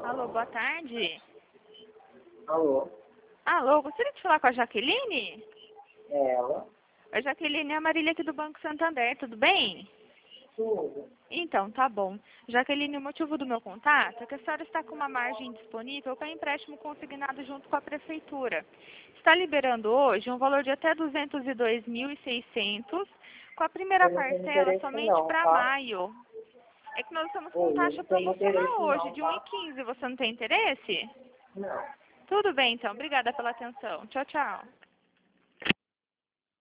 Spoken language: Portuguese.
Alô, boa tarde. Alô? Alô, gostaria de falar com a Jaqueline? É ela? A Jaqueline é a Marília aqui do Banco Santander, tudo bem? Tudo. Então, tá bom. Jaqueline, o motivo do meu contato é que a senhora está com uma margem disponível para empréstimo consignado junto com a Prefeitura. Está liberando hoje um valor de até 202.600, com a primeira Eu não tenho parcela interesse somente não, para tá? maio. É que nós estamos com Oi, eu taxa não tenho promocional interesse hoje não, de tá? 1,15. Você não tem interesse? Não. Tudo bem, então. Obrigada pela atenção. Tchau, tchau.